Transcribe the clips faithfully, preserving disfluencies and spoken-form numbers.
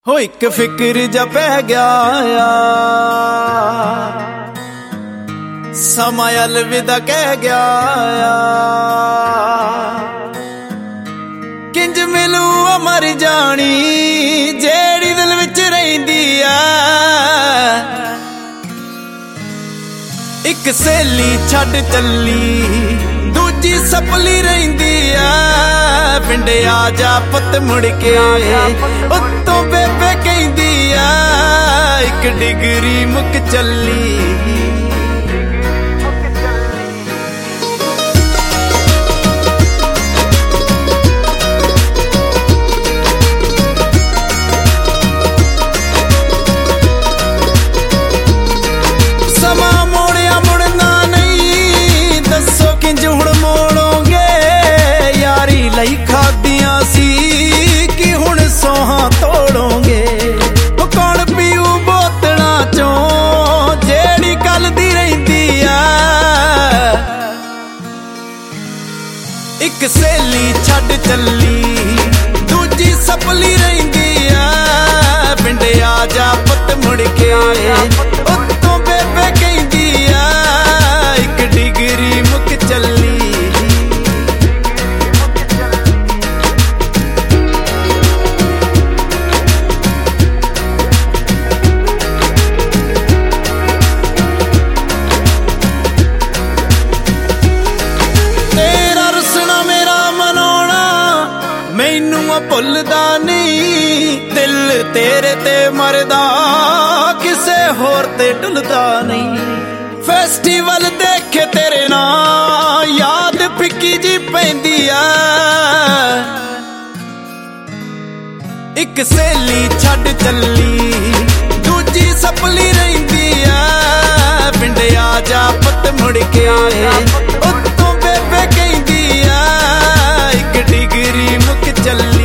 ਹੋ ਇੱਕ ਫਿਕਰ ਜਾ ਪੈ ਗਿਆ ਆ, ਸਮਾਂ ਅਲਵਿਦਾ ਕਹਿ ਗਿਆ ਆ। ਕਿੰਜ ਮਿਲੂ ਮਰ ਜਾਣੀ ਜਿਹੜੀ ਦਿਲ ਵਿੱਚ ਰਹਿੰਦੀ ਆ। ਇੱਕ ਸਹੇਲੀ ਛੱਡ ਚੱਲੀ ਦੂਜੀ ਸਪਲੀ ਰਹਿੰਦੀ ਆ। ਪਿੰਡ ਆ ਜਾ ਪੁੱਤ ਮੁੜ ਕੇ ਉੱਤੋਂ ਬੇਬੇ ਕਹਿੰਦੀ ਆ, ਇੱਕ ਡਿਗਰੀ ਮੁੱਕ ਚੱਲੀ। ਸਮਾਂ ਮੋੜਿਆ ਮੁੜਨਾ ਨਹੀਂ, ਦੱਸੋ ਕਿੰਜ ਹੁਣ ਮੋੜੋਗੇ। ਯਾਰੀ ਲਈ ਖਾਦੀਆਂ ਸੀ ਕਿ ਹੁਣ ਸੋਹਾਂ ਤੋੜੋਗੇ। ਉਹ ਕੌਣ ਪੀਊ ਬੋਤਲਾਂ ਚੋਂ ਜਿਹੜੀ ਕੱਲ ਦੀ ਰਹਿੰਦੀ ਆ। ਇੱਕ ਸਹੇਲੀ ਛੱਡ ਚੱਲੀ ਦੂਜੀ ਸਪਲੀ ਰਹਿੰਦੀ ਆ। ਪਿੰਡ ਆ ਜਾ ਪੁੱਤ ਮੁੜ ਕੇ ਉੱਤੋਂ ਬੇਬੇ ਕਹਿੰਦੀ ਆ, ਇੱਕ ਡਿਗਰੀ ਮੁੱਕ ਚੱਲੀ। ਤੇਰਾ ਰੁਸਣਾ ਮੇਰਾ ਮਨਾਉਣਾ ਮੈਨੂੰ ਭੁੱਲਦਾ ਨਹੀਂ। ਦਿਲ ਤੇਰੇ ਤੇ ਮਰਦਾ ਕਿਸੇ ਹੋਰ ਤੇ ਢੁੱਲਦਾ ਨਹੀਂ। ਫੈਸਟੀਵਲ ਦੇਖੇ ਤੇਰੇ ਨਾਲ ਯਾਦ ਫਿੱਕੀ ਜੀ ਪੈਂਦੀ ਆ। ਇੱਕ ਸਹੇਲੀ ਛੱਡ ਚੱਲੀ ਦੂਜੀ ਸਪਲੀ ਰਹਿੰਦੀ ਆ। ਪਿੰਡ ਆ ਜਾ ਪੁੱਤ ਮੁੜ ਕੇ ਉੱਤੋਂ ਬੇਬੇ ਕਹਿੰਦੀ ਆ, ਇੱਕ ਡਿਗਰੀ ਮੁੱਕ ਚੱਲੀ।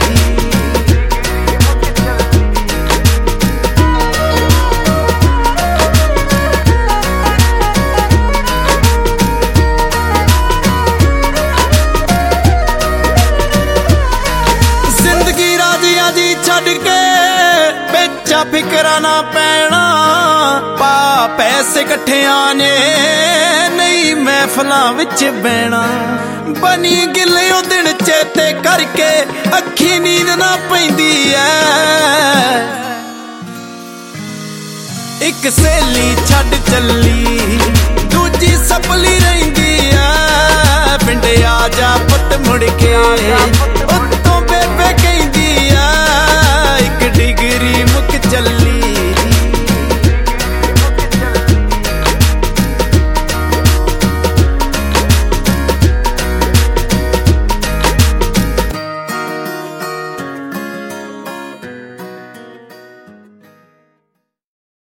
ਜ਼ਿੰਦਗੀ ਰਾਜ਼ੀਆਂ ਜੀ ਛੱਡ ਕੇ ਵੇਚਾ ਫਿਕਰਾਂ ਨਾ ਪੈਣਾ। ਪਾ ਪੈਸੇ ਇਕੱਠਿਆਂ ਨੇ ਨਹੀਂ ਮਹਿਫਲਾਂ ਵਿੱਚ ਬਹਿਣਾ। ਬਣੀ ਗਿੱਲੇ ਉਹ ਦਿਨ ਚੇਤੇ ਕਰਕੇ ਅੱਖੀ ਨੀਂਦ ਨਾ ਪੈਂਦੀ ਐ। ਇੱਕ ਸਹੇਲੀ ਛੱਡ ਚੱਲੀ ਦੂਜੀ ਸਪਲੀ ਰਹਿੰਦੀ ਆ। ਪਿੰਡ ਆ ਜਾ ਪੁੱਤ ਮੁੜ ਕੇ